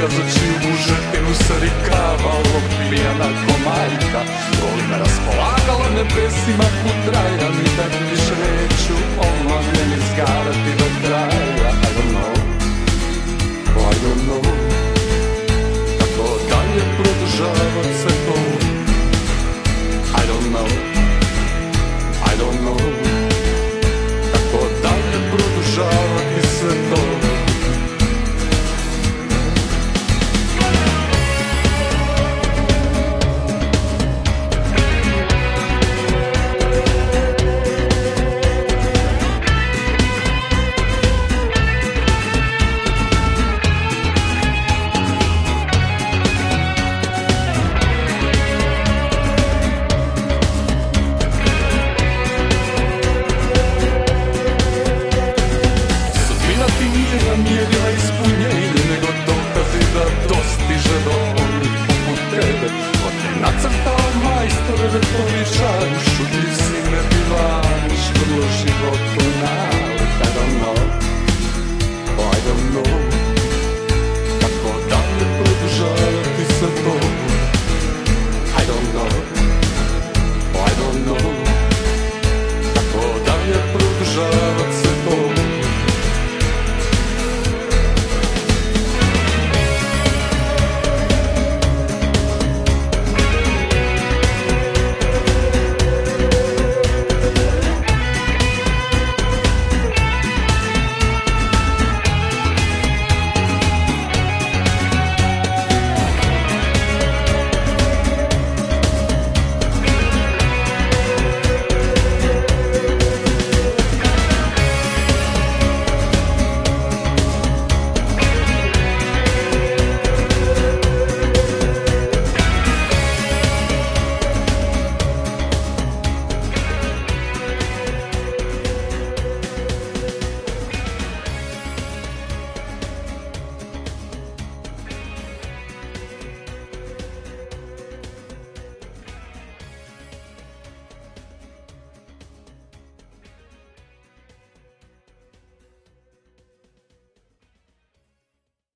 Gazeći u bužetinu se rikavalo pijana komajka. Golime raspolagala nebesima putraja, ni da više neću omamljen izgarati do kraja. I don't know, kako dalje produžavat se to. I don't know, kako dalje produžavati se to.